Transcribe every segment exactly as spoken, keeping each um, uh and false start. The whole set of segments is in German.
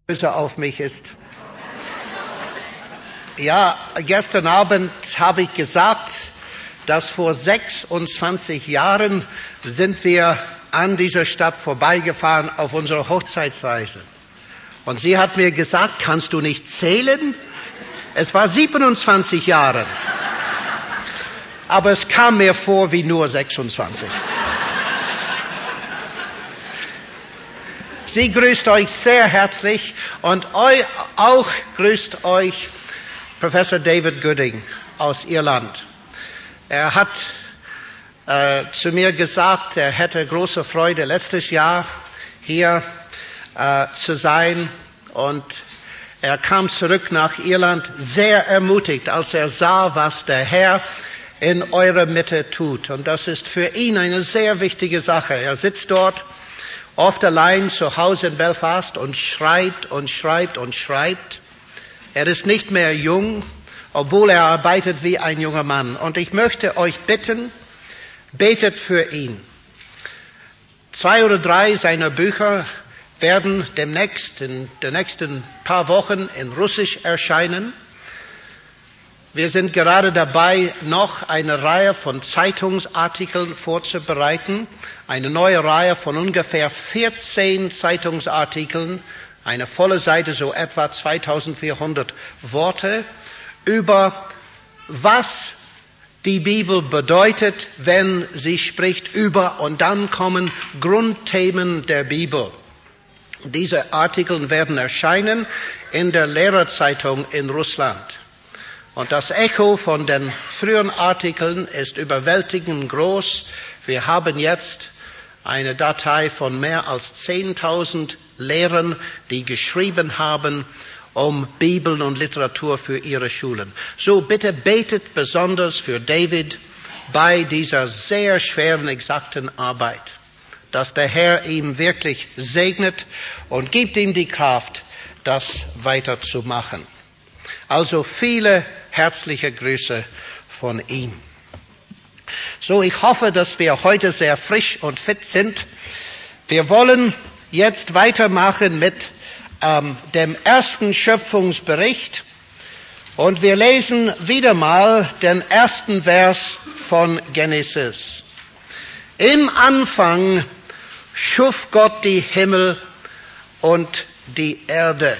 böse auf mich ist. Ja, gestern Abend habe ich gesagt, dass vor sechsundzwanzig Jahren sind wir an dieser Stadt vorbeigefahren auf unserer Hochzeitsreise. Und sie hat mir gesagt, kannst du nicht zählen? Es war siebenundzwanzig Jahre. Aber es kam mir vor wie nur sechsundzwanzig. Sie grüßt euch sehr herzlich und auch grüßt euch Professor David Gooding aus Irland. Er hat äh, zu mir gesagt, er hätte große Freude, letztes Jahr hier äh, zu sein, und er kam zurück nach Irland sehr ermutigt, als er sah, was der Herr in eurer Mitte tut. Und das ist für ihn eine sehr wichtige Sache. Er sitzt dort oft allein zu Hause in Belfast und schreibt und schreibt und schreibt. Er ist nicht mehr jung, obwohl er arbeitet wie ein junger Mann. Und ich möchte euch bitten, betet für ihn. Zwei oder drei seiner Bücher werden demnächst, in den nächsten paar Wochen in Russisch erscheinen. Wir sind gerade dabei, noch eine Reihe von Zeitungsartikeln vorzubereiten. Eine neue Reihe von ungefähr vierzehn Zeitungsartikeln, eine volle Seite, so etwa zweitausendvierhundert Worte, über was die Bibel bedeutet, wenn sie spricht über, und dann kommen Grundthemen der Bibel. Diese Artikel werden erscheinen in der Lehrerzeitung in Russland. Und das Echo von den früheren Artikeln ist überwältigend groß. Wir haben jetzt eine Datei von mehr als zehntausend Lehrern, die geschrieben haben, um Bibel und Literatur für ihre Schulen. So bitte betet besonders für David bei dieser sehr schweren, exakten Arbeit, dass der Herr ihm wirklich segnet und gibt ihm die Kraft, das weiterzumachen. Also viele herzliche Grüße von ihm. So, ich hoffe, dass wir heute sehr frisch und fit sind. Wir wollen jetzt weitermachen mit ähm, dem ersten Schöpfungsbericht. Und wir lesen wieder mal den ersten Vers von Genesis. Im Anfang schuf Gott die Himmel und die Erde.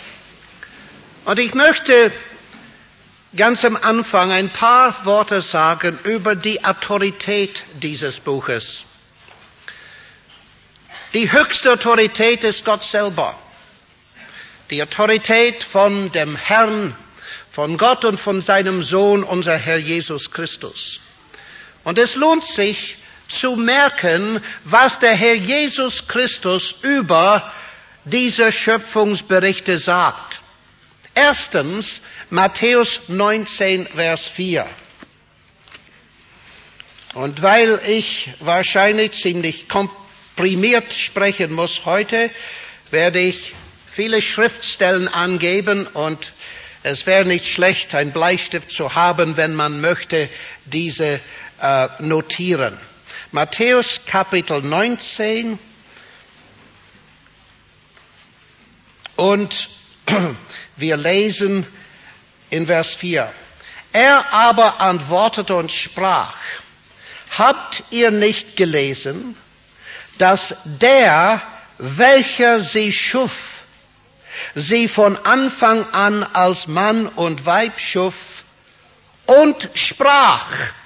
Und ich möchte ganz am Anfang ein paar Worte sagen über die Autorität dieses Buches. Die höchste Autorität ist Gott selber. Die Autorität von dem Herrn, von Gott und von seinem Sohn, unser Herr Jesus Christus. Und es lohnt sich zu merken, was der Herr Jesus Christus über diese Schöpfungsberichte sagt. Erstens, Matthäus neunzehn, Vers vier. Und weil ich wahrscheinlich ziemlich komprimiert sprechen muss heute, werde ich viele Schriftstellen angeben, und es wäre nicht schlecht, einen Bleistift zu haben, wenn man möchte, diese äh, notieren. Matthäus Kapitel neunzehn und wir lesen in Vers vier. Er aber antwortete und sprach: Habt ihr nicht gelesen, dass der, welcher sie schuf, sie von Anfang an als Mann und Weib schuf und sprach: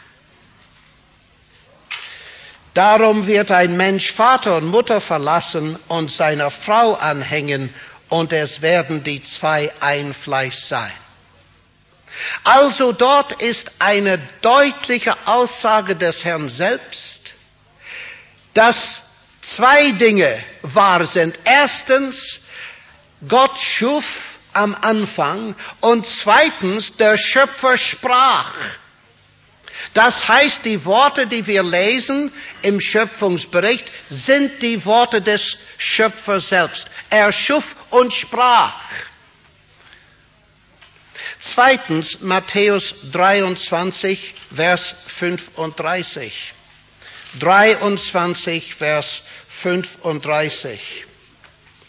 Darum wird ein Mensch Vater und Mutter verlassen und seiner Frau anhängen, und es werden die zwei ein Fleisch sein. Also dort ist eine deutliche Aussage des Herrn selbst, dass zwei Dinge wahr sind. Erstens, Gott schuf am Anfang, und zweitens, der Schöpfer sprach. Das heißt, die Worte, die wir lesen im Schöpfungsbericht, sind die Worte des Schöpfers selbst. Er schuf und sprach. Zweitens, Matthäus dreiundzwanzig, Vers fünfunddreißig. dreiundzwanzig, Vers fünfunddreißig.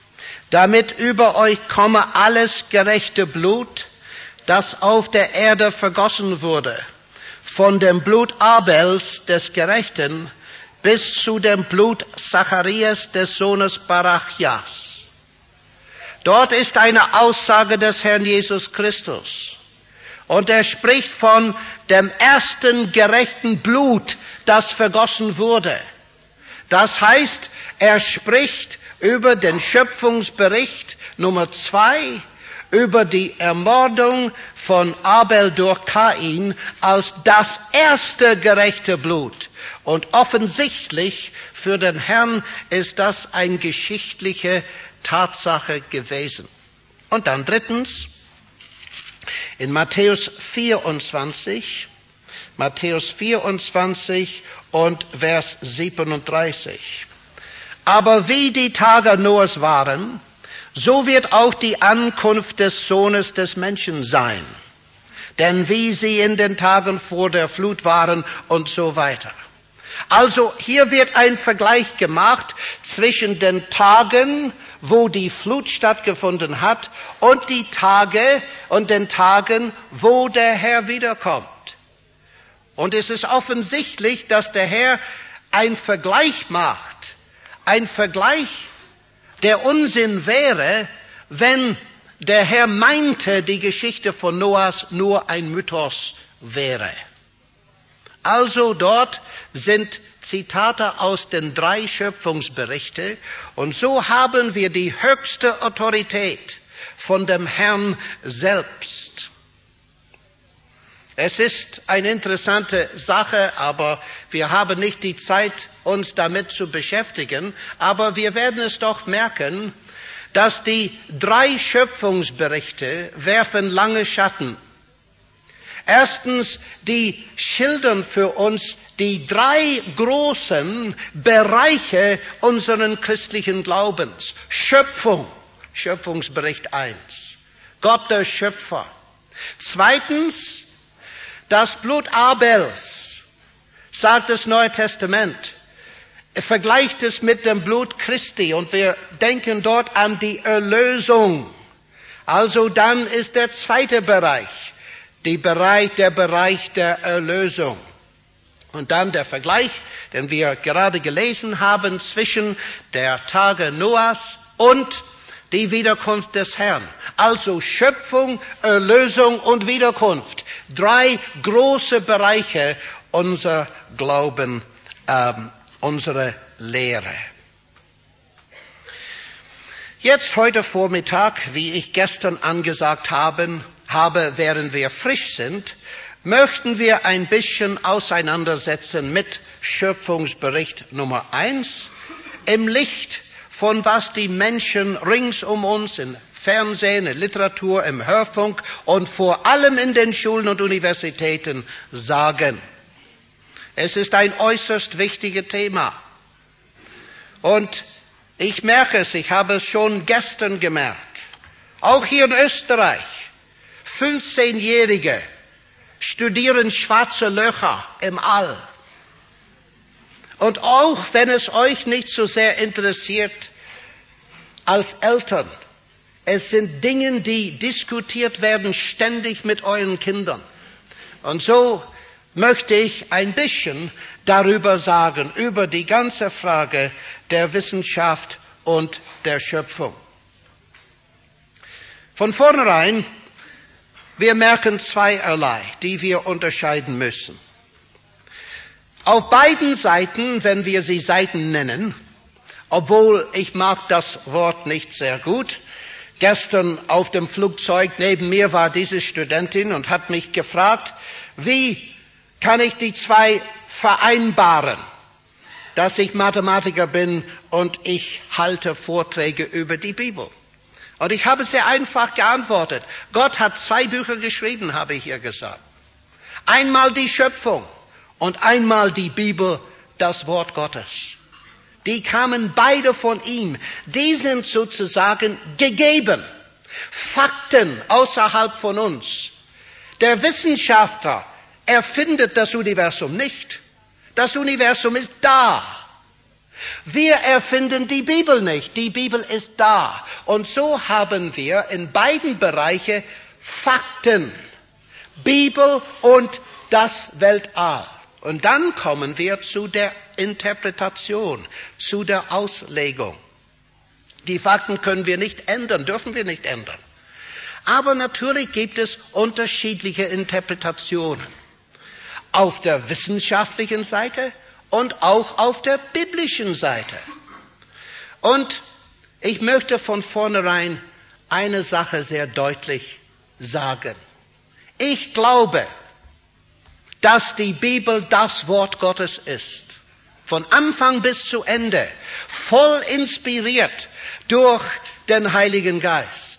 damit über euch komme alles gerechte Blut, das auf der Erde vergossen wurde, von dem Blut Abels des Gerechten bis zu dem Blut Zacharias des Sohnes Barachjas. Dort ist eine Aussage des Herrn Jesus Christus. Und er spricht von dem ersten gerechten Blut, das vergossen wurde. Das heißt, er spricht über den Schöpfungsbericht Nummer zwei, über die Ermordung von Abel durch Kain als das erste gerechte Blut. Und offensichtlich für den Herrn ist das eine geschichtliche Tatsache gewesen. Und dann drittens, in Matthäus vierundzwanzig, Matthäus vierundzwanzig und Vers siebenunddreißig. Aber wie die Tage Noahs waren, so wird auch die Ankunft des Sohnes des Menschen sein. Denn wie sie in den Tagen vor der Flut waren und so weiter. Also hier wird ein Vergleich gemacht zwischen den Tagen, wo die Flut stattgefunden hat, und die Tage und den Tagen, wo der Herr wiederkommt. Und es ist offensichtlich, dass der Herr einen Vergleich macht. Ein Vergleich, der Unsinn wäre, wenn der Herr meinte, die Geschichte von Noahs nur ein Mythos wäre. Also dort sind Zitate aus den drei Schöpfungsberichten und so haben wir die höchste Autorität von dem Herrn selbst. Es ist eine interessante Sache, aber wir haben nicht die Zeit, uns damit zu beschäftigen. Aber wir werden es doch merken, dass die drei Schöpfungsberichte werfen lange Schatten. Erstens, die schildern für uns die drei großen Bereiche unseren christlichen Glaubens. Schöpfung, Schöpfungsbericht eins. Gott der Schöpfer. Zweitens, das Blut Abels, sagt das Neue Testament. Er vergleicht es mit dem Blut Christi und wir denken dort an die Erlösung. Also dann ist der zweite Bereich, die Bereich, der Bereich der Erlösung. Und dann der Vergleich, den wir gerade gelesen haben, zwischen der Tage Noahs und die Wiederkunft des Herrn. Also Schöpfung, Erlösung und Wiederkunft. Drei große Bereiche unser Glauben, ähm, unsere Lehre. Jetzt heute Vormittag, wie ich gestern angesagt haben, habe, während wir frisch sind, möchten wir ein bisschen auseinandersetzen mit Schöpfungsbericht Nummer eins im Licht von was die Menschen rings um uns in Fernsehen, in Literatur, im Hörfunk und vor allem in den Schulen und Universitäten sagen. Es ist ein äußerst wichtiges Thema. Und ich merke es, ich habe es schon gestern gemerkt, auch hier in Österreich, fünfzehnjährige studieren schwarze Löcher im All. Und auch wenn es euch nicht so sehr interessiert als Eltern, es sind Dinge, die diskutiert werden ständig mit euren Kindern. Und so möchte ich ein bisschen darüber sagen, über die ganze Frage der Wissenschaft und der Schöpfung. Von vornherein, wir merken zweierlei, die wir unterscheiden müssen. Auf beiden Seiten, wenn wir sie Seiten nennen, obwohl ich mag das Wort nicht sehr gut, gestern auf dem Flugzeug neben mir war diese Studentin und hat mich gefragt, wie kann ich die zwei vereinbaren, dass ich Mathematiker bin und ich halte Vorträge über die Bibel. Und ich habe sehr einfach geantwortet. Gott hat zwei Bücher geschrieben, habe ich ihr gesagt. Einmal die Schöpfung und einmal die Bibel, das Wort Gottes. Die kamen beide von ihm. Die sind sozusagen gegeben. Fakten außerhalb von uns. Der Wissenschaftler erfindet das Universum nicht. Das Universum ist da. Wir erfinden die Bibel nicht. Die Bibel ist da. Und so haben wir in beiden Bereichen Fakten. Bibel und das Weltall. Und dann kommen wir zu der Interpretation, zu der Auslegung. Die Fakten können wir nicht ändern, dürfen wir nicht ändern. Aber natürlich gibt es unterschiedliche Interpretationen. Auf der wissenschaftlichen Seite und auch auf der biblischen Seite. Und ich möchte von vornherein eine Sache sehr deutlich sagen. Ich glaube, dass die Bibel das Wort Gottes ist. Von Anfang bis zu Ende. Voll inspiriert durch den Heiligen Geist.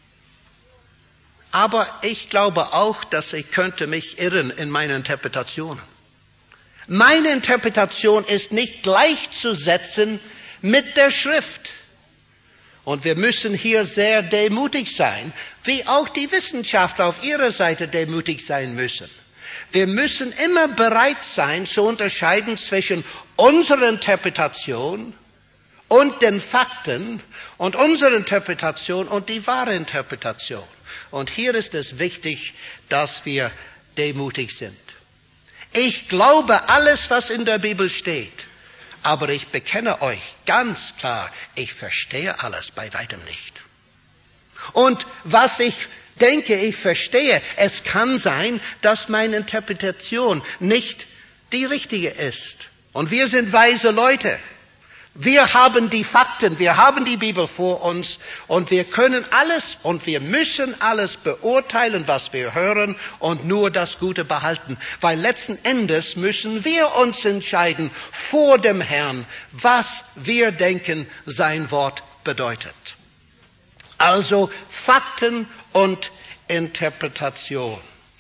Aber ich glaube auch, dass ich könnte mich irren in meinen Interpretationen. Meine Interpretation ist nicht gleichzusetzen mit der Schrift. Und wir müssen hier sehr demütig sein, wie auch die Wissenschaftler auf ihrer Seite demütig sein müssen. Wir müssen immer bereit sein, zu unterscheiden zwischen unserer Interpretation und den Fakten und unserer Interpretation und die wahre Interpretation. Und hier ist es wichtig, dass wir demütig sind. Ich glaube alles, was in der Bibel steht. Aber ich bekenne euch ganz klar, ich verstehe alles bei weitem nicht. Und was ich denke, ich verstehe, es kann sein, dass meine Interpretation nicht die richtige ist. Und wir sind weise Leute. Wir haben die Fakten, wir haben die Bibel vor uns und wir können alles und wir müssen alles beurteilen, was wir hören und nur das Gute behalten. Weil letzten Endes müssen wir uns entscheiden vor dem Herrn, was wir denken, sein Wort bedeutet. Also Fakten und Interpretation.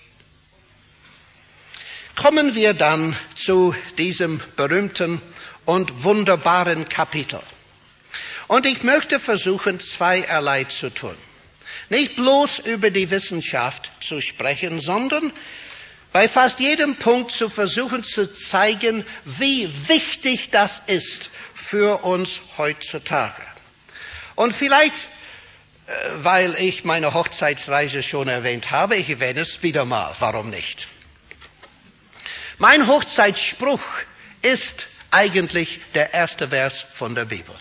Kommen wir dann zu diesem berühmten und wunderbaren Kapitel. Und ich möchte versuchen, zweierlei zu tun. Nicht bloß über die Wissenschaft zu sprechen, sondern bei fast jedem Punkt zu versuchen zu zeigen, wie wichtig das ist für uns heutzutage. Und vielleicht, weil ich meine Hochzeitsreise schon erwähnt habe, ich erwähne es wieder mal, warum nicht? Mein Hochzeitsspruch ist eigentlich der erste Vers von der Bibel.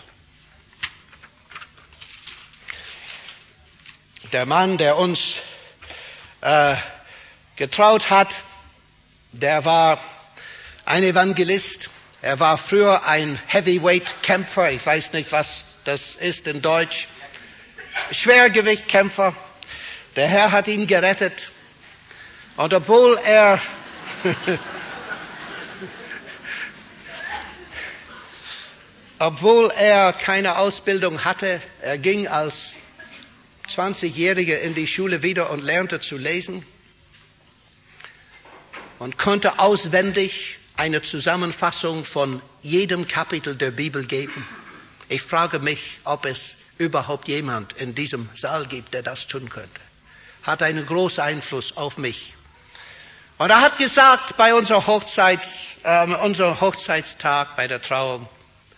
Der Mann, der uns äh, getraut hat, der war ein Evangelist. Er war früher ein Heavyweight-Kämpfer. Ich weiß nicht, was das ist in Deutsch. Schwergewichtkämpfer. Der Herr hat ihn gerettet. Und obwohl er Obwohl er keine Ausbildung hatte, er ging als zwanzigjähriger in die Schule wieder und lernte zu lesen und konnte auswendig eine Zusammenfassung von jedem Kapitel der Bibel geben. Ich frage mich, ob es überhaupt jemand in diesem Saal gibt, der das tun könnte. Hat einen großen Einfluss auf mich. Und er hat gesagt, bei unserer Hochzeits, äh, unser Hochzeitstag, bei der Trauung,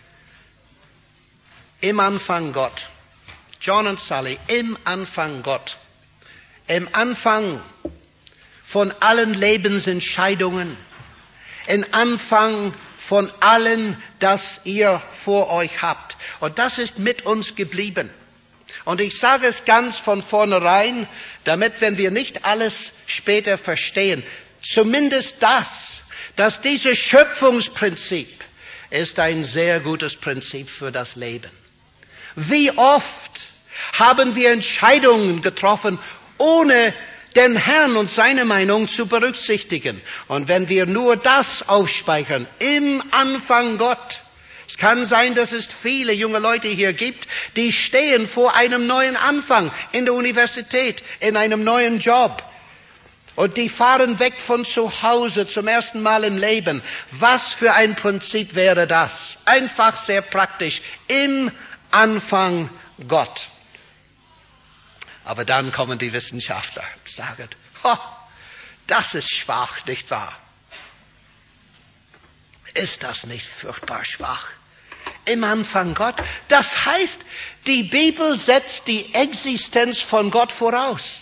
im Anfang Gott. John und Sally, im Anfang Gott. Im Anfang von allen Lebensentscheidungen. Im Anfang von allen, das ihr vor euch habt. Und das ist mit uns geblieben. Und ich sage es ganz von vornherein, damit, wenn wir nicht alles später verstehen, zumindest das, dass dieses Schöpfungsprinzip ist ein sehr gutes Prinzip für das Leben. Wie oft haben wir Entscheidungen getroffen, ohne den Herrn und seine Meinung zu berücksichtigen. Und wenn wir nur das aufspeichern, im Anfang Gott. Es kann sein, dass es viele junge Leute hier gibt, die stehen vor einem neuen Anfang in der Universität, in einem neuen Job. Und die fahren weg von zu Hause zum ersten Mal im Leben. Was für ein Prinzip wäre das? Einfach sehr praktisch. Im Anfang Gott. Aber dann kommen die Wissenschaftler und sagen, oh, das ist schwach, nicht wahr? Ist das nicht furchtbar schwach? im Anfang Gott. Das heißt, die Bibel setzt die Existenz von Gott voraus.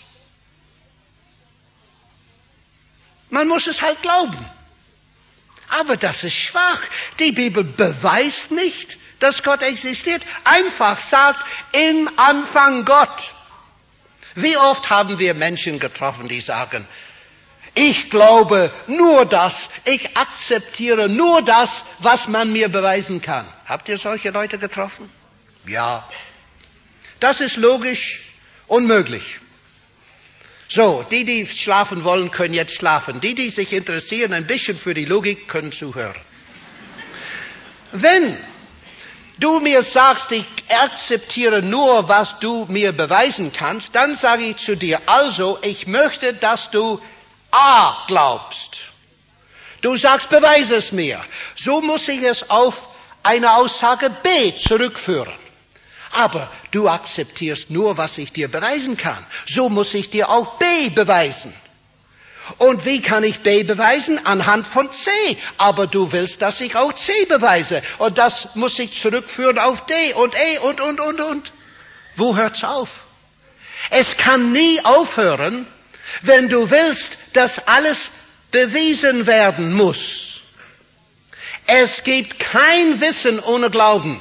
Man muss es halt glauben. Aber das ist schwach. Die Bibel beweist nicht, dass Gott existiert. Einfach sagt, im Anfang Gott. Wie oft haben wir Menschen getroffen, die sagen, ich glaube nur das, ich akzeptiere nur das, was man mir beweisen kann. Habt ihr solche Leute getroffen? Ja. Das ist logisch unmöglich. So, die, die schlafen wollen, können jetzt schlafen. Die, die sich interessieren ein bisschen für die Logik, können zuhören. Wenn du mir sagst, ich akzeptiere nur, was du mir beweisen kannst, dann sage ich zu dir, also, ich möchte, dass du A glaubst. Du sagst, beweise es mir. So muss ich es auf eine Aussage B zurückführen. Aber du akzeptierst nur, was ich dir beweisen kann. So muss ich dir auch B beweisen. Und wie kann ich B beweisen? Anhand von C. Aber du willst, dass ich auch C beweise. Und das muss ich zurückführen auf D und E und, und, und, und. Wo hört's auf? Es kann nie aufhören, wenn du willst, dass alles bewiesen werden muss. Es gibt kein Wissen ohne Glauben.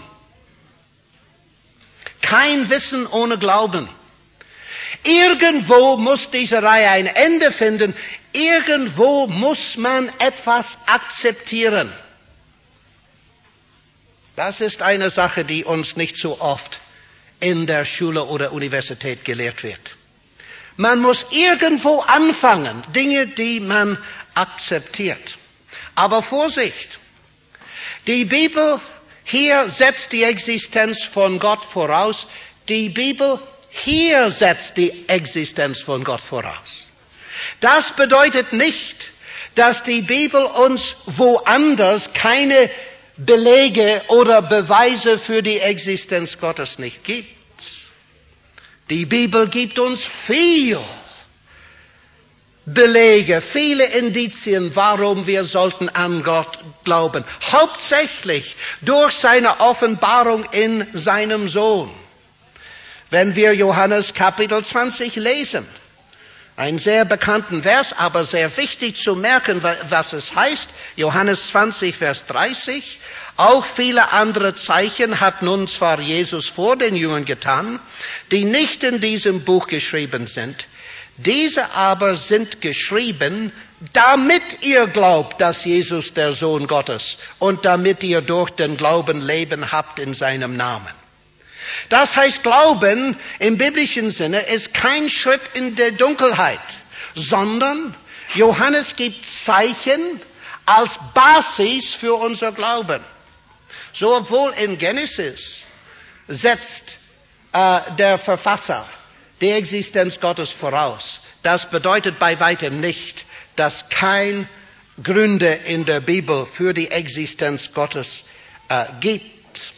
Kein Wissen ohne Glauben. Irgendwo muss diese Reihe ein Ende finden. Irgendwo muss man etwas akzeptieren. Das ist eine Sache, die uns nicht so oft in der Schule oder Universität gelehrt wird. Man muss irgendwo anfangen, Dinge, die man akzeptiert. Aber Vorsicht! Die Bibel hier setzt die Existenz von Gott voraus. Die Bibel hier setzt die Existenz von Gott voraus. Das bedeutet nicht, dass die Bibel uns woanders keine Belege oder Beweise für die Existenz Gottes nicht gibt. Die Bibel gibt uns viel Belege, viele Indizien, warum wir sollten an Gott glauben. Hauptsächlich durch seine Offenbarung in seinem Sohn. Wenn wir Johannes Kapitel zwanzig lesen, einen sehr bekannten Vers, aber sehr wichtig zu merken, was es heißt. Johannes zwanzig, Vers dreißig. Auch viele andere Zeichen hat nun zwar Jesus vor den Jüngern getan, die nicht in diesem Buch geschrieben sind. Diese aber sind geschrieben, damit ihr glaubt, dass Jesus der Sohn Gottes und damit ihr durch den Glauben Leben habt in seinem Namen. Das heißt, Glauben im biblischen Sinne ist kein Schritt in der Dunkelheit, sondern Johannes gibt Zeichen als Basis für unser Glauben. So, obwohl in Genesis setzt äh, der Verfasser die Existenz Gottes voraus. Das bedeutet bei weitem nicht, dass kein Gründe in der Bibel für die Existenz Gottes äh, gibt.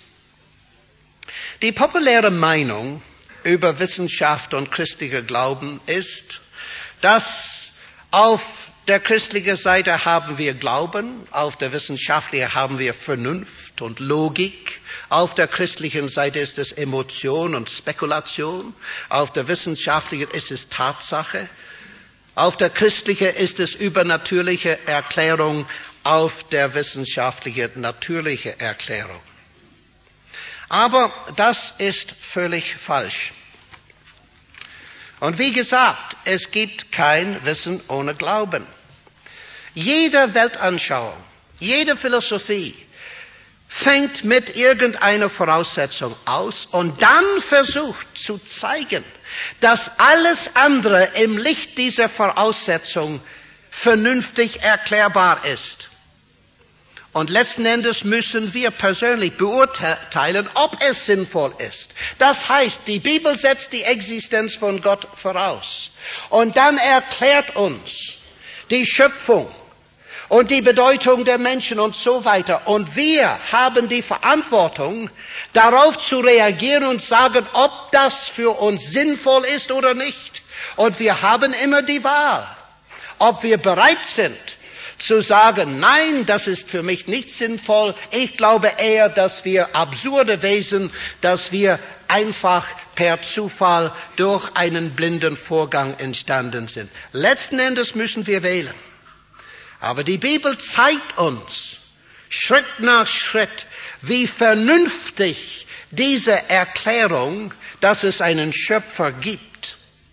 Die populäre Meinung über Wissenschaft und christlicher Glauben ist, dass auf der christlichen Seite haben wir Glauben, auf der wissenschaftlichen haben wir Vernunft und Logik, auf der christlichen Seite ist es Emotion und Spekulation, auf der wissenschaftlichen ist es Tatsache, auf der christlichen ist es übernatürliche Erklärung, auf der wissenschaftlichen natürliche Erklärung. Aber das ist völlig falsch. Und wie gesagt, es gibt kein Wissen ohne Glauben. Jede Weltanschauung, jede Philosophie fängt mit irgendeiner Voraussetzung aus und dann versucht zu zeigen, dass alles andere im Licht dieser Voraussetzung vernünftig erklärbar ist. Und letzten Endes müssen wir persönlich beurteilen, ob es sinnvoll ist. Das heißt, die Bibel setzt die Existenz von Gott voraus. Und dann erklärt uns die Schöpfung und die Bedeutung der Menschen und so weiter. Und wir haben die Verantwortung, darauf zu reagieren und sagen, ob das für uns sinnvoll ist oder nicht. Und wir haben immer die Wahl, ob wir bereit sind, zu sagen, nein, das ist für mich nicht sinnvoll. Ich glaube eher, dass wir absurde Wesen, dass wir einfach per Zufall durch einen blinden Vorgang entstanden sind. Letzten Endes müssen wir wählen. Aber die Bibel zeigt uns Schritt nach Schritt, wie vernünftig diese Erklärung, dass es einen Schöpfer gibt.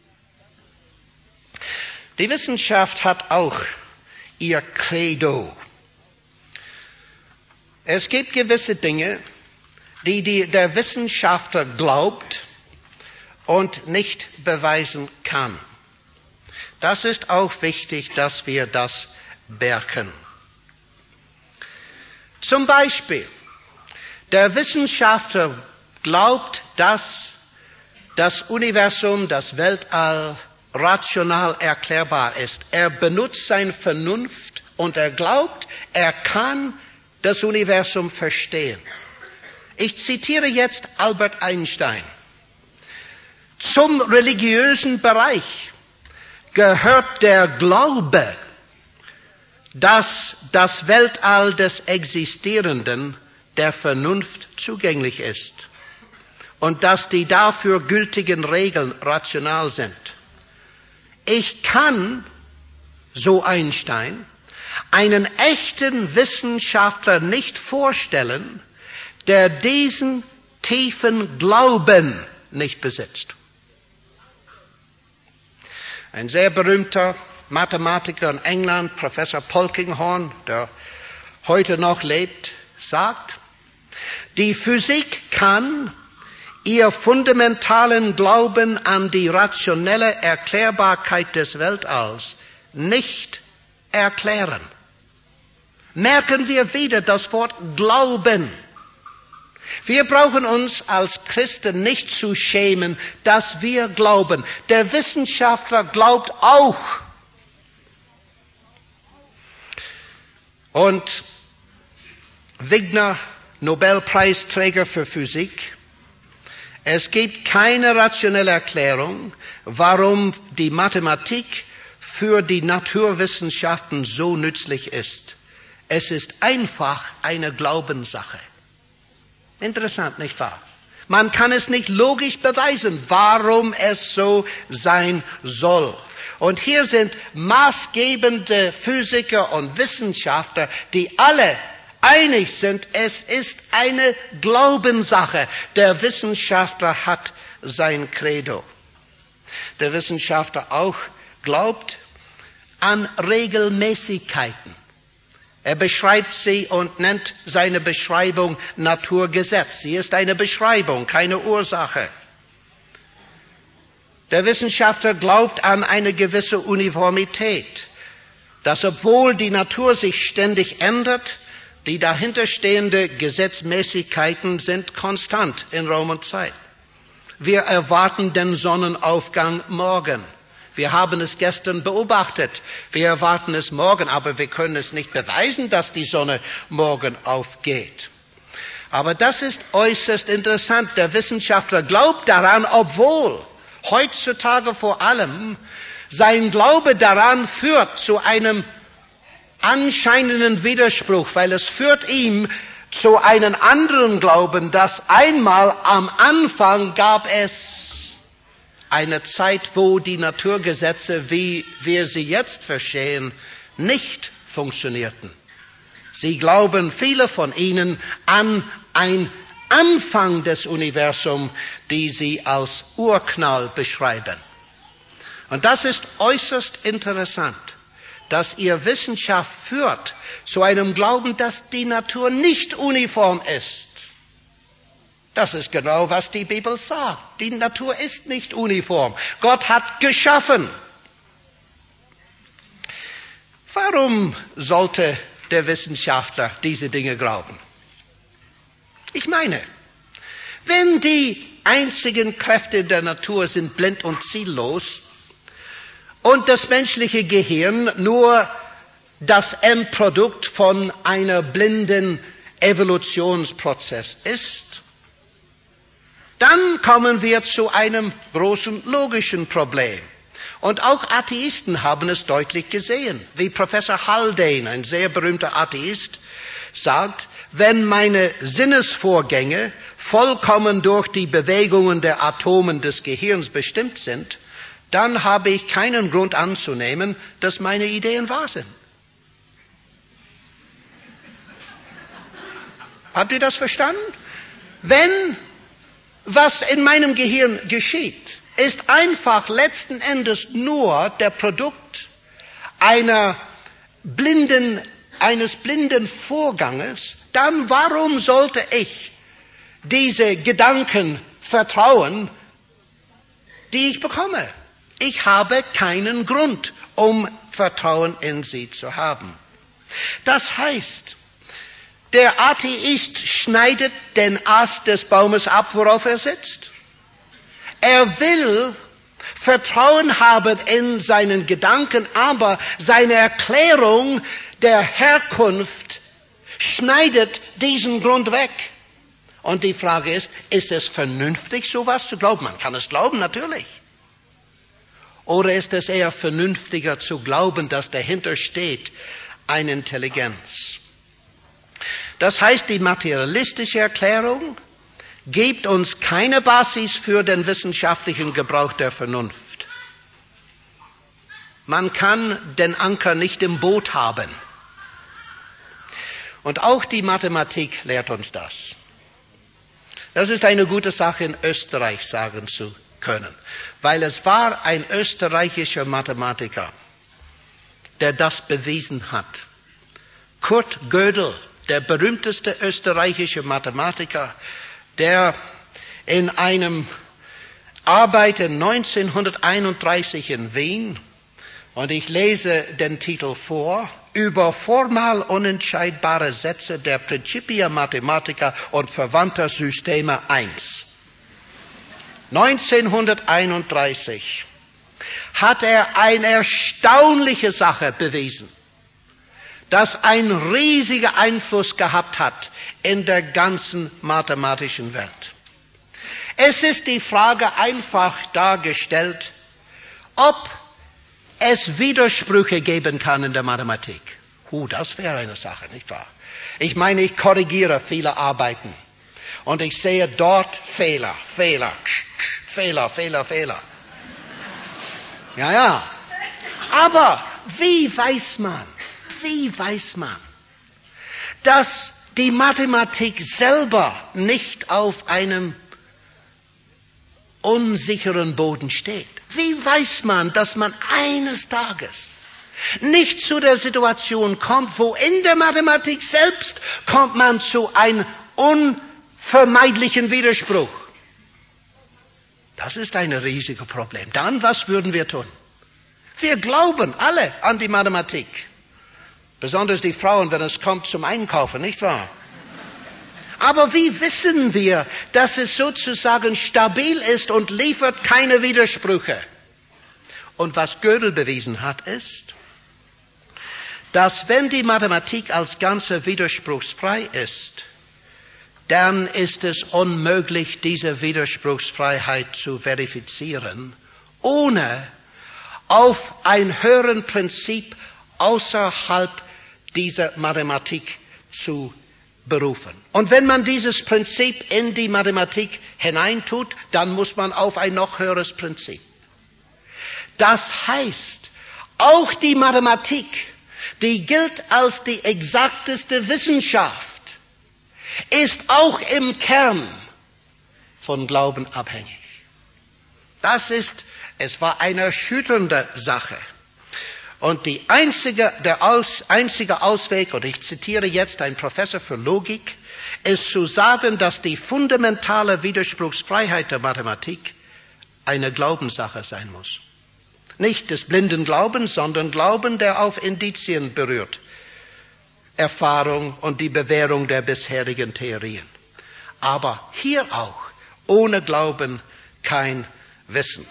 Die Wissenschaft hat auch ihr Credo. Es gibt gewisse Dinge, die, die der Wissenschaftler glaubt und nicht beweisen kann. Das ist auch wichtig, dass wir das merken. Zum Beispiel, der Wissenschaftler glaubt, dass das Universum, das Weltall rational erklärbar ist. Er benutzt seine Vernunft und er glaubt, er kann das Universum verstehen. Ich zitiere jetzt Albert Einstein. Zum religiösen Bereich gehört der Glaube, dass das Weltall des Existierenden der Vernunft zugänglich ist und dass die dafür gültigen Regeln rational sind. Ich kann, so Einstein, einen echten Wissenschaftler nicht vorstellen, der diesen tiefen Glauben nicht besitzt. Ein sehr berühmter Mathematiker in England, Professor Polkinghorne, der heute noch lebt, sagt, die Physik kann ihr fundamentalen Glauben an die rationelle Erklärbarkeit des Weltalls nicht erklären. Merken wir wieder das Wort Glauben. Wir brauchen uns als Christen nicht zu schämen, dass wir glauben. Der Wissenschaftler glaubt auch. Und Wigner, Nobelpreisträger für Physik, es gibt keine rationelle Erklärung, warum die Mathematik für die Naturwissenschaften so nützlich ist. Es ist einfach eine Glaubenssache. Interessant, nicht wahr? Man kann es nicht logisch beweisen, warum es so sein soll. Und hier sind maßgebende Physiker und Wissenschaftler, die alle einig sind, es ist eine Glaubenssache. Der Wissenschaftler hat sein Credo. Der Wissenschaftler auch glaubt an Regelmäßigkeiten. Er beschreibt sie und nennt seine Beschreibung Naturgesetz. Sie ist eine Beschreibung, keine Ursache. Der Wissenschaftler glaubt an eine gewisse Uniformität, dass obwohl die Natur sich ständig ändert, die dahinterstehenden Gesetzmäßigkeiten sind konstant in Raum und Zeit. Wir erwarten den Sonnenaufgang morgen. Wir haben es gestern beobachtet. Wir erwarten es morgen, aber wir können es nicht beweisen, dass die Sonne morgen aufgeht. Aber das ist äußerst interessant. Der Wissenschaftler glaubt daran, obwohl heutzutage vor allem sein Glaube daran führt zu einem anscheinenden Widerspruch, weil es führt ihm zu einem anderen Glauben, dass einmal am Anfang gab es eine Zeit, wo die Naturgesetze, wie wir sie jetzt verstehen, nicht funktionierten. Sie glauben, viele von ihnen, an ein Anfang des Universums, die sie als Urknall beschreiben. Und das ist äußerst interessant, dass ihr Wissenschaft führt zu einem Glauben, dass die Natur nicht uniform ist. Das ist genau, was die Bibel sagt. Die Natur ist nicht uniform. Gott hat geschaffen. Warum sollte der Wissenschaftler diese Dinge glauben? Ich meine, wenn die einzigen Kräfte der Natur sind blind und ziellos, und das menschliche Gehirn nur das Endprodukt von einem blinden Evolutionsprozess ist, dann kommen wir zu einem großen logischen Problem. Und auch Atheisten haben es deutlich gesehen. Wie Professor Haldane, ein sehr berühmter Atheist, sagt, wenn meine Sinnesvorgänge vollkommen durch die Bewegungen der Atomen des Gehirns bestimmt sind, dann habe ich keinen Grund anzunehmen, dass meine Ideen wahr sind. Habt ihr das verstanden? Wenn was in meinem Gehirn geschieht, ist einfach letzten Endes nur der Produkt einer blinden, eines blinden Vorganges, dann warum sollte ich diese Gedanken vertrauen, die ich bekomme? Ich habe keinen Grund, um Vertrauen in sie zu haben. Das heißt, der Atheist schneidet den Ast des Baumes ab, worauf er sitzt. Er will Vertrauen haben in seinen Gedanken, aber seine Erklärung der Herkunft schneidet diesen Grund weg. Und die Frage ist, ist es vernünftig, sowas zu glauben? Man kann es glauben, natürlich. Oder ist es eher vernünftiger zu glauben, dass dahinter steht eine Intelligenz? Das heißt, die materialistische Erklärung gibt uns keine Basis für den wissenschaftlichen Gebrauch der Vernunft. Man kann den Anker nicht im Boot haben. Und auch die Mathematik lehrt uns das. Das ist eine gute Sache in Österreich sagen zu können, weil es war ein österreichischer Mathematiker, der das bewiesen hat. Kurt Gödel, der berühmteste österreichische Mathematiker, der in einem Arbeit in neunzehnhunderteinunddreißig in Wien, und ich lese den Titel vor, über formal unentscheidbare Sätze der Principia Mathematica und verwandter Systeme eins. neunzehnhunderteinunddreißig hat er eine erstaunliche Sache bewiesen, das einen riesigen Einfluss gehabt hat in der ganzen mathematischen Welt. Es ist die Frage einfach dargestellt, ob es Widersprüche geben kann in der Mathematik. Huh, das wäre eine Sache, nicht wahr? Ich meine, ich korrigiere viele Arbeiten und ich sehe dort Fehler, Fehler, Fehler, Fehler, Fehler. Ja, ja. Aber wie weiß man, wie weiß man, dass die Mathematik selber nicht auf einem unsicheren Boden steht? Wie weiß man, dass man eines Tages nicht zu der Situation kommt, wo in der Mathematik selbst kommt man zu einem unvermeidlichen Widerspruch? Das ist ein riesiges Problem. Dann, was würden wir tun? Wir glauben alle an die Mathematik. Besonders die Frauen, wenn es kommt zum Einkaufen, nicht wahr? Aber wie wissen wir, dass es sozusagen stabil ist und liefert keine Widersprüche? Und was Gödel bewiesen hat, ist, dass wenn die Mathematik als Ganze widerspruchsfrei ist, dann ist es unmöglich, diese Widerspruchsfreiheit zu verifizieren, ohne auf ein höheres Prinzip außerhalb dieser Mathematik zu berufen. Und wenn man dieses Prinzip in die Mathematik hineintut, dann muss man auf ein noch höheres Prinzip. Das heißt, auch die Mathematik, die gilt als die exakteste Wissenschaft, ist auch im Kern von Glauben abhängig. Das ist, es war eine erschütternde Sache. Und die einzige, der Aus, einzige Ausweg, und ich zitiere jetzt einen Professor für Logik, ist zu sagen, dass die fundamentale Widerspruchsfreiheit der Mathematik eine Glaubenssache sein muss. Nicht des blinden Glaubens, sondern Glauben, der auf Indizien berührt. Erfahrung und die Bewährung der bisherigen Theorien. Aber hier auch, ohne Glauben kein Wissen.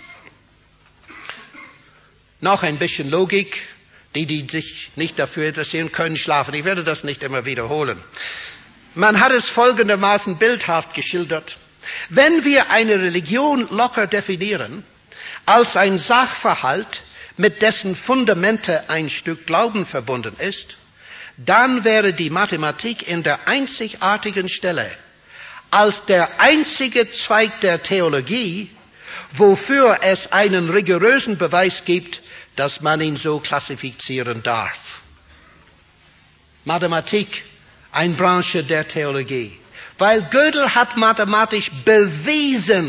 Noch ein bisschen Logik. Die, die sich nicht dafür interessieren, können schlafen. Ich werde das nicht immer wiederholen. Man hat es folgendermaßen bildhaft geschildert. Wenn wir eine Religion locker definieren, als ein Sachverhalt, mit dessen Fundamente ein Stück Glauben verbunden ist, dann wäre die Mathematik in der einzigartigen Stelle als der einzige Zweig der Theologie, wofür es einen rigorösen Beweis gibt, dass man ihn so klassifizieren darf. Mathematik, eine Branche der Theologie. Weil Gödel hat mathematisch bewiesen,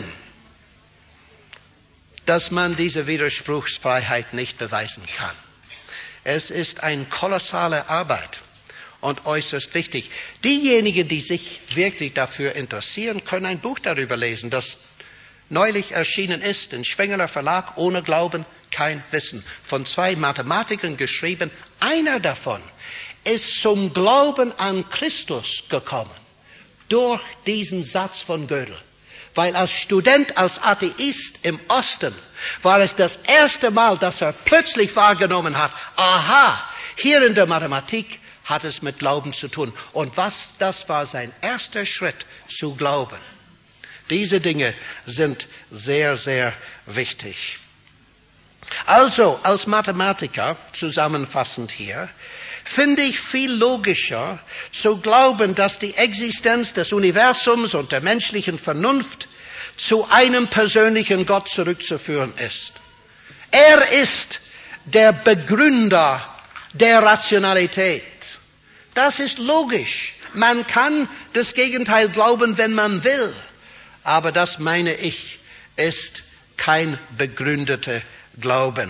dass man diese Widerspruchsfreiheit nicht beweisen kann. Es ist eine kolossale Arbeit und äußerst wichtig. Diejenigen, die sich wirklich dafür interessieren, können ein Buch darüber lesen, das neulich erschienen ist, im Schwengeler Verlag, Ohne Glauben, kein Wissen. Von zwei Mathematikern geschrieben. Einer davon ist zum Glauben an Christus gekommen durch diesen Satz von Gödel. Weil als Student, als Atheist im Osten war es das erste Mal, dass er plötzlich wahrgenommen hat, aha, hier in der Mathematik hat es mit Glauben zu tun. Und was, das war sein erster Schritt zu glauben. Diese Dinge sind sehr, sehr wichtig. Also, als Mathematiker, zusammenfassend hier, finde ich viel logischer zu glauben, dass die Existenz des Universums und der menschlichen Vernunft zu einem persönlichen Gott zurückzuführen ist. Er ist der Begründer der Rationalität. Das ist logisch. Man kann das Gegenteil glauben, wenn man will. Aber das, meine ich, ist kein begründeter Glauben.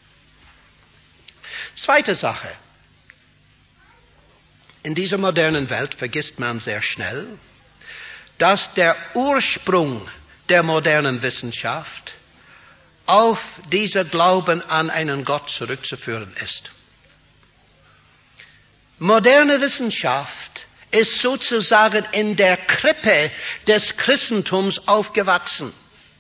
Zweite Sache. In dieser modernen Welt vergisst man sehr schnell, dass der Ursprung der modernen Wissenschaft auf dieser Glauben an einen Gott zurückzuführen ist. Moderne Wissenschaft ist sozusagen in der Krippe des Christentums aufgewachsen.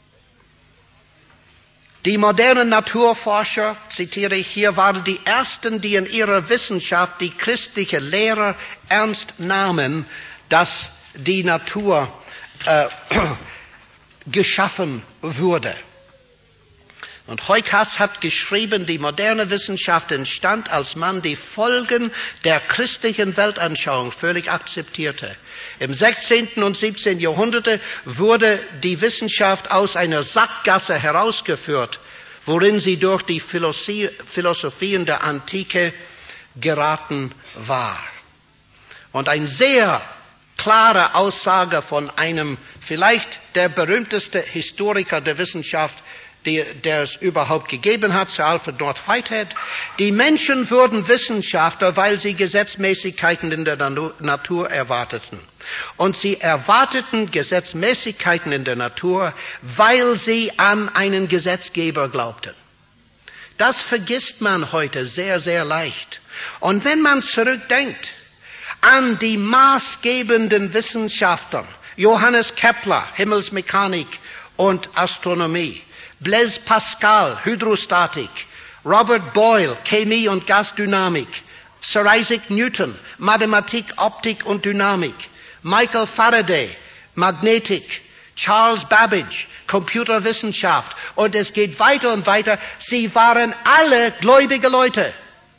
Die modernen Naturforscher, zitiere ich hier, waren die ersten, die in ihrer Wissenschaft die christliche Lehre ernst nahmen, dass die Natur äh, geschaffen wurde. Und Heukas hat geschrieben, die moderne Wissenschaft entstand, als man die Folgen der christlichen Weltanschauung völlig akzeptierte. Im sechzehnten und siebzehnten Jahrhundert wurde die Wissenschaft aus einer Sackgasse herausgeführt, worin sie durch die Philosophien der Antike geraten war. Und eine sehr klare Aussage von einem vielleicht der berühmteste Historiker der Wissenschaft, Die, der es überhaupt gegeben hat, Sir Alfred North Whitehead. Die Menschen wurden Wissenschaftler, weil sie Gesetzmäßigkeiten in der Natur erwarteten. Und sie erwarteten Gesetzmäßigkeiten in der Natur, weil sie an einen Gesetzgeber glaubten. Das vergisst man heute sehr, sehr leicht. Und wenn man zurückdenkt an die maßgebenden Wissenschaftler, Johannes Kepler, Himmelsmechanik und Astronomie, Blaise Pascal, Hydrostatik, Robert Boyle, Chemie und Gasdynamik, Sir Isaac Newton, Mathematik, Optik und Dynamik, Michael Faraday, Magnetik, Charles Babbage, Computerwissenschaft, und es geht weiter und weiter. Sie waren alle gläubige Leute.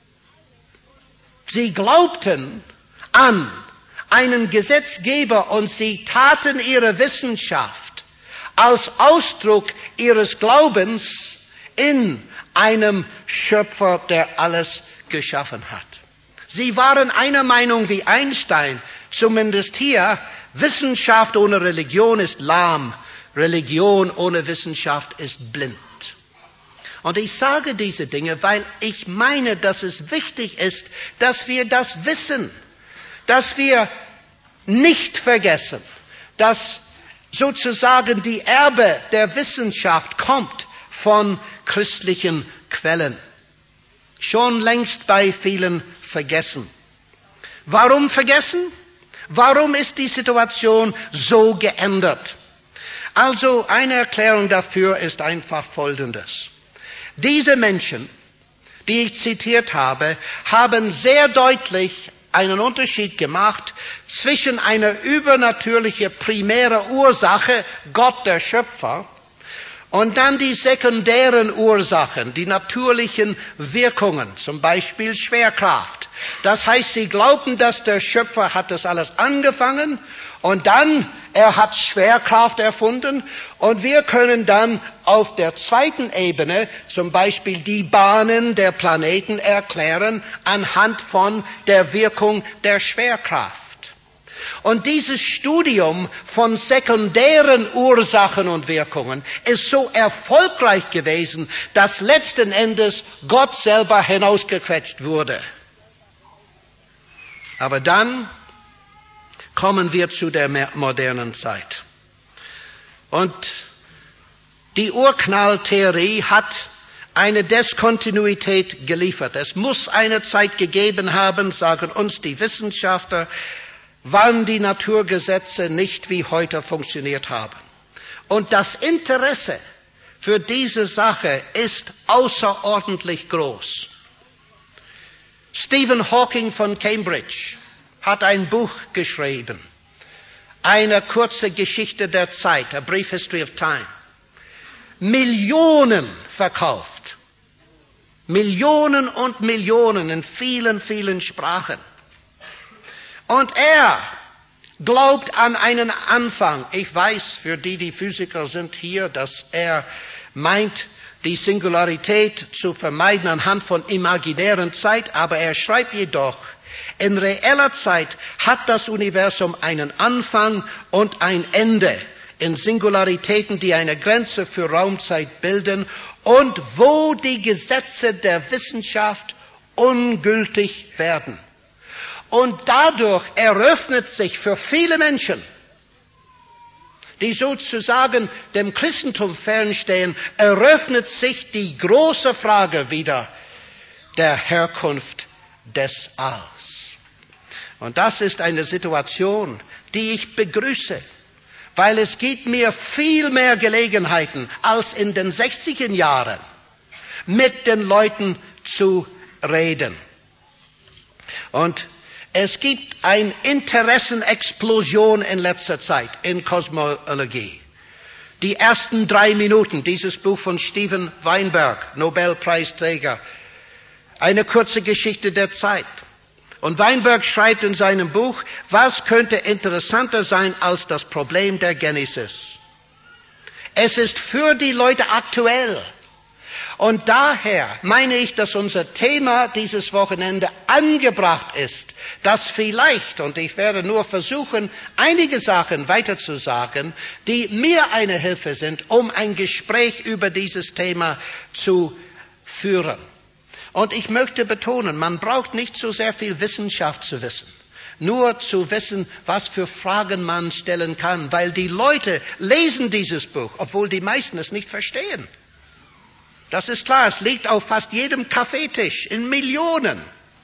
Sie glaubten an einen Gesetzgeber und sie taten ihre Wissenschaft als Ausdruck ihres Glaubens in einem Schöpfer, der alles geschaffen hat. Sie waren einer Meinung wie Einstein, zumindest hier, Wissenschaft ohne Religion ist lahm, Religion ohne Wissenschaft ist blind. Und ich sage diese Dinge, weil ich meine, dass es wichtig ist, dass wir das wissen, dass wir nicht vergessen, dass sozusagen die Erbe der Wissenschaft kommt von christlichen Quellen. Schon längst bei vielen vergessen. Warum vergessen? Warum ist die Situation so geändert? Also eine Erklärung dafür ist einfach Folgendes. Diese Menschen, die ich zitiert habe, haben sehr deutlich einen Unterschied gemacht zwischen einer übernatürlichen primären Ursache, Gott der Schöpfer, Und dann die sekundären Ursachen, die natürlichen Wirkungen, zum Beispiel Schwerkraft. Das heißt, sie glauben, dass der Schöpfer hat das alles angefangen und dann, er hat Schwerkraft erfunden und wir können dann auf der zweiten Ebene zum Beispiel die Bahnen der Planeten erklären anhand von der Wirkung der Schwerkraft. Und dieses Studium von sekundären Ursachen und Wirkungen ist so erfolgreich gewesen, dass letzten Endes Gott selber hinausgequetscht wurde. Aber dann kommen wir zu der modernen Zeit. Und die Urknalltheorie hat eine Diskontinuität geliefert. Es muss eine Zeit gegeben haben, sagen uns die Wissenschaftler, wann die Naturgesetze nicht wie heute funktioniert haben. Und das Interesse für diese Sache ist außerordentlich groß. Stephen Hawking von Cambridge hat ein Buch geschrieben, eine kurze Geschichte der Zeit, A Brief History of Time. Millionen verkauft. Millionen und Millionen in vielen, vielen Sprachen. Und er glaubt an einen Anfang. Ich weiß, für die, die Physiker sind hier, dass er meint, die Singularität zu vermeiden anhand von imaginären Zeit, aber er schreibt jedoch, in reeller Zeit hat das Universum einen Anfang und ein Ende in Singularitäten, die eine Grenze für Raumzeit bilden und wo die Gesetze der Wissenschaft ungültig werden. Und dadurch eröffnet sich für viele Menschen, die sozusagen dem Christentum fernstehen, eröffnet sich die große Frage wieder der Herkunft des Alls. Und das ist eine Situation, die ich begrüße, weil es gibt mir viel mehr Gelegenheiten als in den sechziger Jahren, mit den Leuten zu reden. Und es gibt eine Interessenexplosion in letzter Zeit in Kosmologie. Die ersten drei Minuten, dieses Buch von Steven Weinberg, Nobelpreisträger, eine kurze Geschichte der Zeit. Und Weinberg schreibt in seinem Buch, was könnte interessanter sein als das Problem der Genesis? Es ist für die Leute aktuell. Und daher meine ich, dass unser Thema dieses Wochenende angebracht ist, dass vielleicht, und ich werde nur versuchen, einige Sachen weiterzusagen, die mir eine Hilfe sind, um ein Gespräch über dieses Thema zu führen. Und ich möchte betonen, man braucht nicht so sehr viel Wissenschaft zu wissen. Nur zu wissen, was für Fragen man stellen kann, weil die Leute lesen dieses Buch, obwohl die meisten es nicht verstehen. Das ist klar, es liegt auf fast jedem Kaffeetisch in Millionen.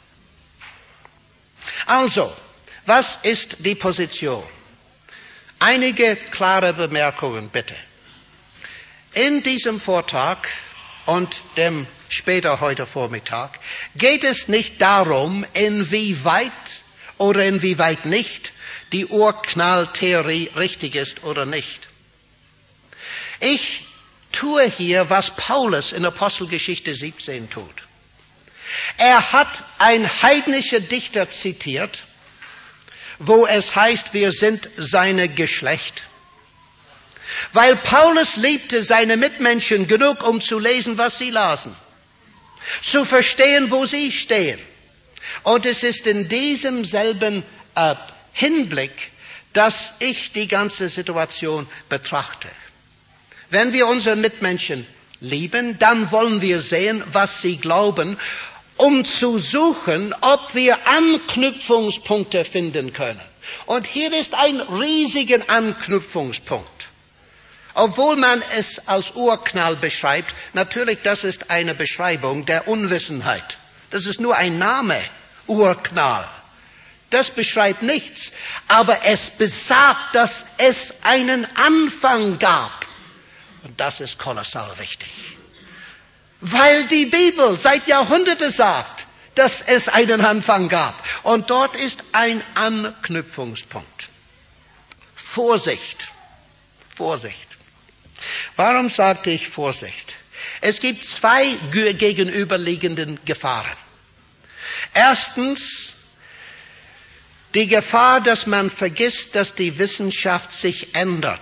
Also, was ist die Position? Einige klare Bemerkungen bitte. In diesem Vortrag und dem später heute Vormittag geht es nicht darum, inwieweit oder inwieweit nicht die Urknalltheorie richtig ist oder nicht. Ich tue hier, was Paulus in Apostelgeschichte siebzehn tut. Er hat ein heidnischer Dichter zitiert, wo es heißt, wir sind seine Geschlecht. Weil Paulus liebte seine Mitmenschen genug, um zu lesen, was sie lasen, zu verstehen, wo sie stehen. Und es ist in diesem selben äh, Hinblick, dass ich die ganze Situation betrachte. Wenn wir unsere Mitmenschen lieben, dann wollen wir sehen, was sie glauben, um zu suchen, ob wir Anknüpfungspunkte finden können. Und hier ist ein riesiger Anknüpfungspunkt. Obwohl man es als Urknall beschreibt, natürlich, das ist eine Beschreibung der Unwissenheit. Das ist nur ein Name, Urknall. Das beschreibt nichts, aber es besagt, dass es einen Anfang gab. Und das ist kolossal wichtig. Weil die Bibel seit Jahrhunderten sagt, dass es einen Anfang gab. Und dort ist ein Anknüpfungspunkt. Vorsicht. Vorsicht. Warum sagte ich Vorsicht? Es gibt zwei gegenüberliegende Gefahren. Erstens, die Gefahr, dass man vergisst, dass die Wissenschaft sich ändert.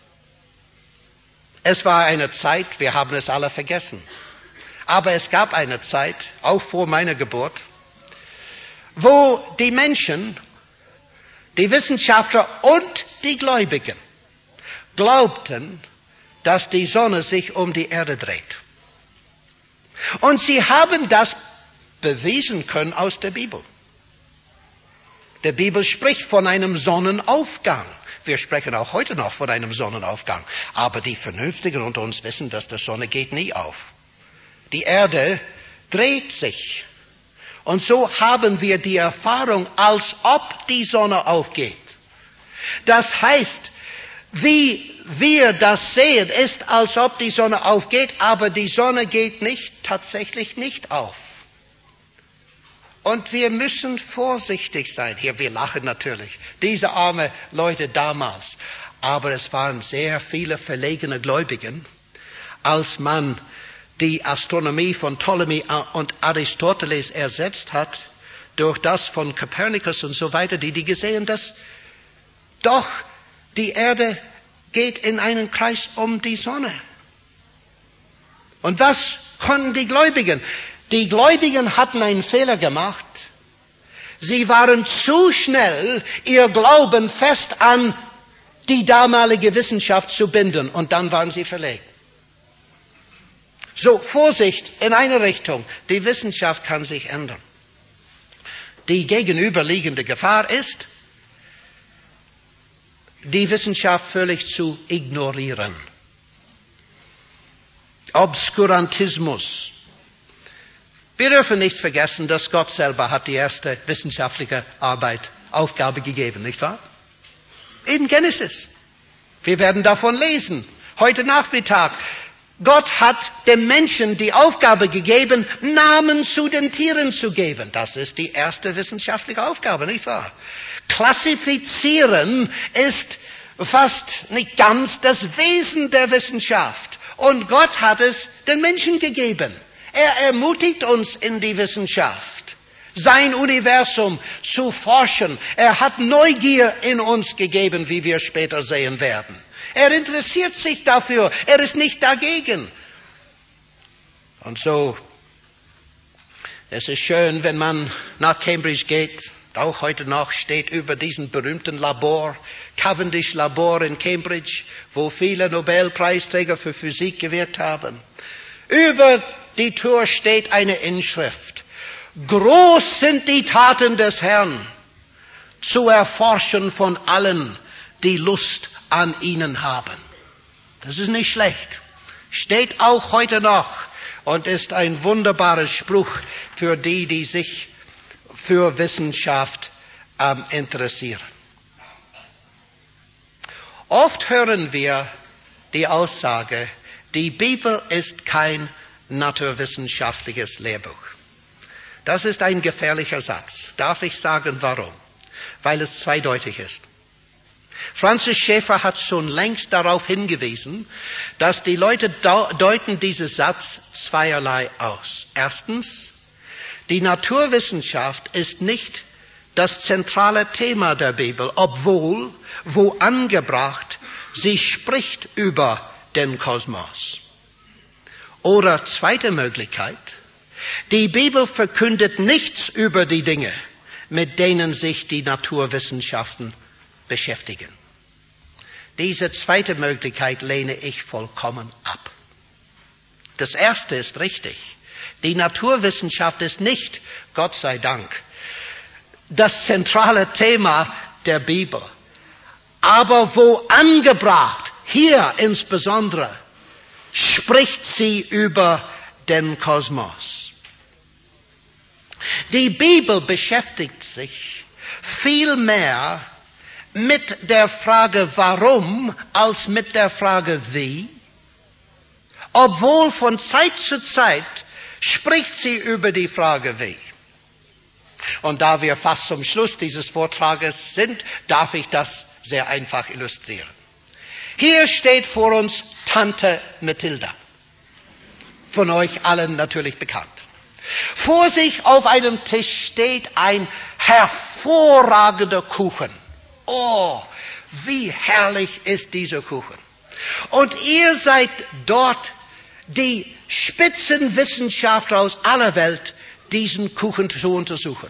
Es war eine Zeit, wir haben es alle vergessen, aber es gab eine Zeit, auch vor meiner Geburt, wo die Menschen, die Wissenschaftler und die Gläubigen glaubten, dass die Sonne sich um die Erde dreht. Und sie haben das bewiesen können aus der Bibel. Die Bibel spricht von einem Sonnenaufgang. Wir sprechen auch heute noch von einem Sonnenaufgang. Aber die Vernünftigen unter uns wissen, dass die Sonne geht nie auf. Die Erde dreht sich. Und so haben wir die Erfahrung, als ob die Sonne aufgeht. Das heißt, wie wir das sehen, ist, als ob die Sonne aufgeht, aber die Sonne geht nicht, tatsächlich nicht auf. Und wir müssen vorsichtig sein. Hier, wir lachen natürlich. Diese armen Leute damals. Aber es waren sehr viele verlegene Gläubigen, als man die Astronomie von Ptolemy und Aristoteles ersetzt hat, durch das von Kopernikus und so weiter, die die gesehen, dass doch die Erde geht in einen Kreis um die Sonne. Und was konnten die Gläubigen? Die Gläubigen hatten einen Fehler gemacht. Sie waren zu schnell, ihr Glauben fest an die damalige Wissenschaft zu binden. Und dann waren sie verlegt. So, Vorsicht in eine Richtung. Die Wissenschaft kann sich ändern. Die gegenüberliegende Gefahr ist, die Wissenschaft völlig zu ignorieren. Obskurantismus. Wir dürfen nicht vergessen, dass Gott selber hat die erste wissenschaftliche Arbeit, Aufgabe gegeben, nicht wahr? In Genesis. Wir werden davon lesen, heute Nachmittag. Gott hat dem Menschen die Aufgabe gegeben, Namen zu den Tieren zu geben. Das ist die erste wissenschaftliche Aufgabe, nicht wahr? Klassifizieren ist fast nicht ganz das Wesen der Wissenschaft. Und Gott hat es den Menschen gegeben. Er ermutigt uns in die Wissenschaft, sein Universum zu forschen. Er hat Neugier in uns gegeben, wie wir später sehen werden. Er interessiert sich dafür. Er ist nicht dagegen. Und so, es ist schön, wenn man nach Cambridge geht. Auch heute noch steht über diesen berühmten Labor, Cavendish Labor in Cambridge, wo viele Nobelpreisträger für Physik gewirkt haben. Über die Tür steht eine Inschrift. Groß sind die Taten des Herrn, zu erforschen von allen, die Lust an ihnen haben. Das ist nicht schlecht. Steht auch heute noch und ist ein wunderbarer Spruch für die, die sich für Wissenschaft ähm, interessieren. Oft hören wir die Aussage, die Bibel ist kein naturwissenschaftliches Lehrbuch. Das ist ein gefährlicher Satz. Darf ich sagen, warum? Weil es zweideutig ist. Francis Schaeffer hat schon längst darauf hingewiesen, dass die Leute deuten diesen Satz zweierlei aus. Erstens, die Naturwissenschaft ist nicht das zentrale Thema der Bibel, obwohl, wo angebracht, sie spricht über den Kosmos. Oder zweite Möglichkeit, die Bibel verkündet nichts über die Dinge, mit denen sich die Naturwissenschaften beschäftigen. Diese zweite Möglichkeit lehne ich vollkommen ab. Das erste ist richtig. Die Naturwissenschaft ist nicht, Gott sei Dank, das zentrale Thema der Bibel. Aber wo angebracht, hier insbesondere, spricht sie über den Kosmos. Die Bibel beschäftigt sich viel mehr mit der Frage warum als mit der Frage wie, obwohl von Zeit zu Zeit spricht sie über die Frage wie. Und da wir fast zum Schluss dieses Vortrages sind, darf ich das sehr einfach illustrieren. Hier steht vor uns Tante Mathilda. Von euch allen natürlich bekannt. Vor sich auf einem Tisch steht ein hervorragender Kuchen. Oh, wie herrlich ist dieser Kuchen. Und ihr seid dort die Spitzenwissenschaftler aus aller Welt, diesen Kuchen zu untersuchen.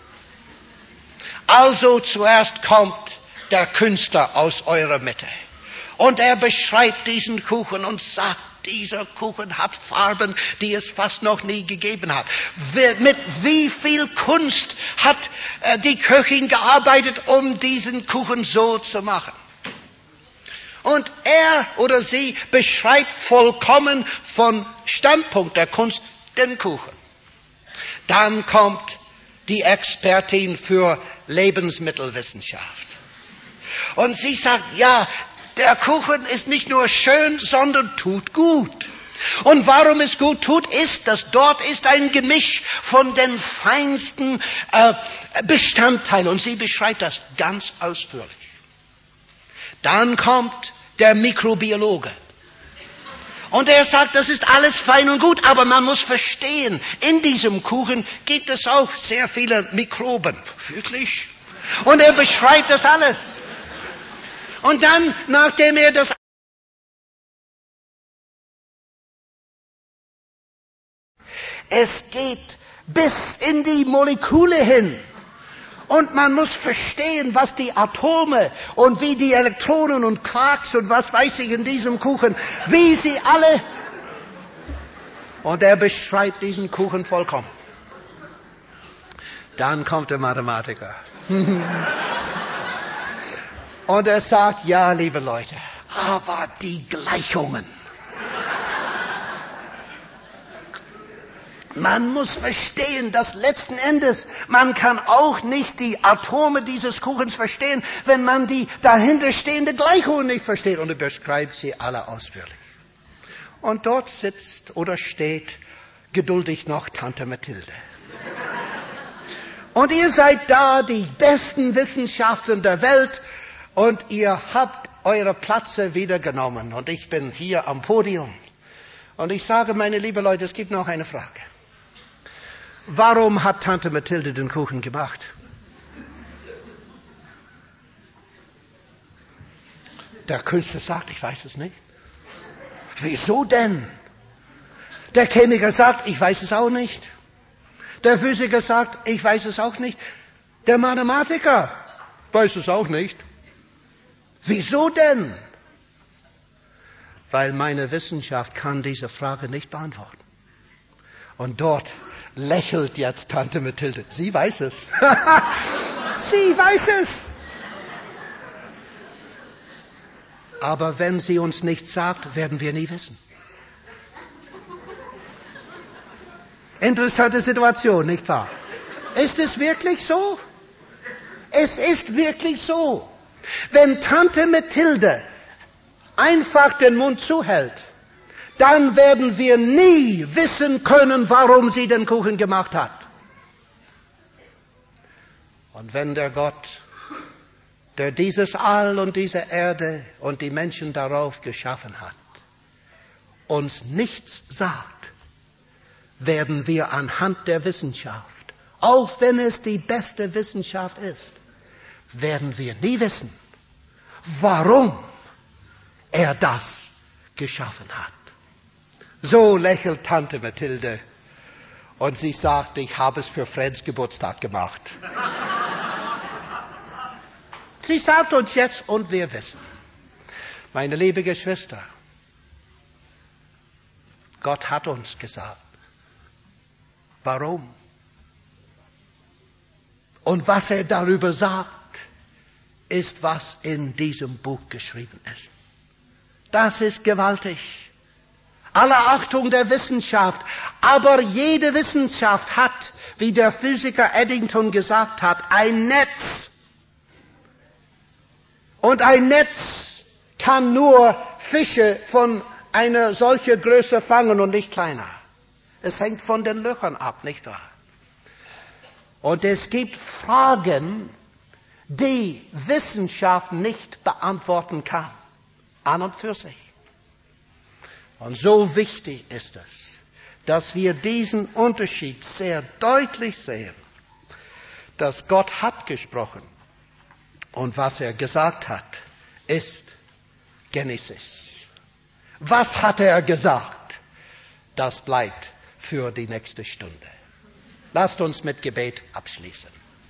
Also zuerst kommt der Künstler aus eurer Mitte. Und er beschreibt diesen Kuchen und sagt, dieser Kuchen hat Farben, die es fast noch nie gegeben hat. Mit wie viel Kunst hat die Köchin gearbeitet, um diesen Kuchen so zu machen. Und er oder sie beschreibt vollkommen von Standpunkt der Kunst den Kuchen. Dann kommt die Expertin für Lebensmittelwissenschaft. Und sie sagt, ja, der Kuchen ist nicht nur schön, sondern tut gut. Und warum es gut tut, ist, dass dort ist ein Gemisch von den feinsten äh, Bestandteilen. Und sie beschreibt das ganz ausführlich. Dann kommt der Mikrobiologe. Und er sagt, das ist alles fein und gut, aber man muss verstehen, in diesem Kuchen gibt es auch sehr viele Mikroben. Wirklich? Und er beschreibt das alles. Und dann, nachdem er das es geht bis in die Moleküle hin. Und man muss verstehen, was die Atome und wie die Elektronen und Quarks und was weiß ich in diesem Kuchen, wie sie alle... Und er beschreibt diesen Kuchen vollkommen. Dann kommt der Mathematiker. Und er sagt, ja, liebe Leute, aber die Gleichungen. Man muss verstehen, dass letzten Endes, man kann auch nicht die Atome dieses Kuchens verstehen, wenn man die dahinterstehende Gleichung nicht versteht. Und er beschreibt sie alle ausführlich. Und dort sitzt oder steht geduldig noch Tante Mathilde. Und ihr seid da, die besten Wissenschaftler der Welt, und ihr habt eure Plätze wieder genommen. Und ich bin hier am Podium. Und ich sage, meine lieben Leute, es gibt noch eine Frage. Warum hat Tante Mathilde den Kuchen gemacht? Der Künstler sagt, ich weiß es nicht. Wieso denn? Der Chemiker sagt, ich weiß es auch nicht. Der Physiker sagt, ich weiß es auch nicht. Der Mathematiker weiß es auch nicht. Wieso denn? Weil meine Wissenschaft kann diese Frage nicht beantworten. Und dort lächelt jetzt Tante Mathilde. Sie weiß es. Sie weiß es. Aber wenn sie uns nichts sagt, werden wir nie wissen. Interessante Situation, nicht wahr? Ist es wirklich so? Es ist wirklich so. Wenn Tante Mathilde einfach den Mund zuhält, dann werden wir nie wissen können, warum sie den Kuchen gemacht hat. Und wenn der Gott, der dieses All und diese Erde und die Menschen darauf geschaffen hat, uns nichts sagt, werden wir anhand der Wissenschaft, auch wenn es die beste Wissenschaft ist, werden wir nie wissen, warum er das geschaffen hat. So lächelt Tante Mathilde und sie sagt, ich habe es für Freds Geburtstag gemacht. Sie sagt uns jetzt, und wir wissen, meine liebe Geschwister, Gott hat uns gesagt, warum? Und was er darüber sagt, ist, was in diesem Buch geschrieben ist. Das ist gewaltig. Alle Achtung der Wissenschaft. Aber jede Wissenschaft hat, wie der Physiker Eddington gesagt hat, ein Netz. Und ein Netz kann nur Fische von einer solchen Größe fangen und nicht kleiner. Es hängt von den Löchern ab, nicht wahr? Und es gibt Fragen, die Wissenschaft nicht beantworten kann. An und für sich. Und so wichtig ist es, dass wir diesen Unterschied sehr deutlich sehen, dass Gott hat gesprochen und was er gesagt hat, ist Genesis. Was hat er gesagt? Das bleibt für die nächste Stunde. Lasst uns mit Gebet abschließen.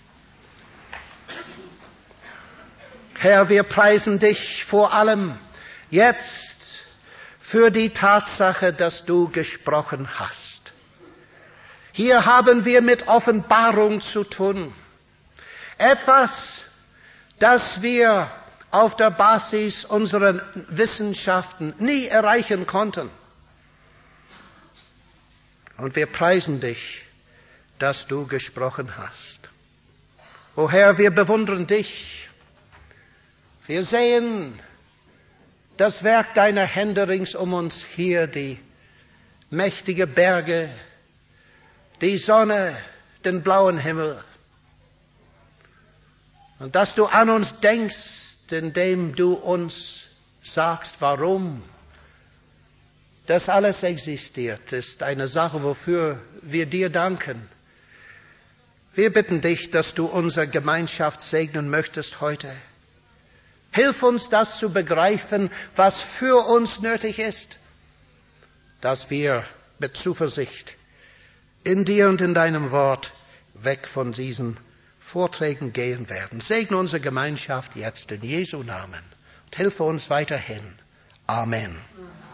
Herr, wir preisen dich vor allem jetzt für die Tatsache, dass du gesprochen hast. Hier haben wir mit Offenbarung zu tun. Etwas, das wir auf der Basis unserer Wissenschaften nie erreichen konnten. Und wir preisen dich, dass du gesprochen hast. O Herr, wir bewundern dich. Wir sehen das Werk deiner Hände rings um uns hier, die mächtigen Berge, die Sonne, den blauen Himmel. Und dass du an uns denkst, indem du uns sagst, warum das alles existiert, ist eine Sache, wofür wir dir danken. Wir bitten dich, dass du unsere Gemeinschaft segnen möchtest heute. Hilf uns, das zu begreifen, was für uns nötig ist, dass wir mit Zuversicht in dir und in deinem Wort weg von diesen Vorträgen gehen werden. Segne unsere Gemeinschaft jetzt in Jesu Namen und hilfe uns weiterhin. Amen.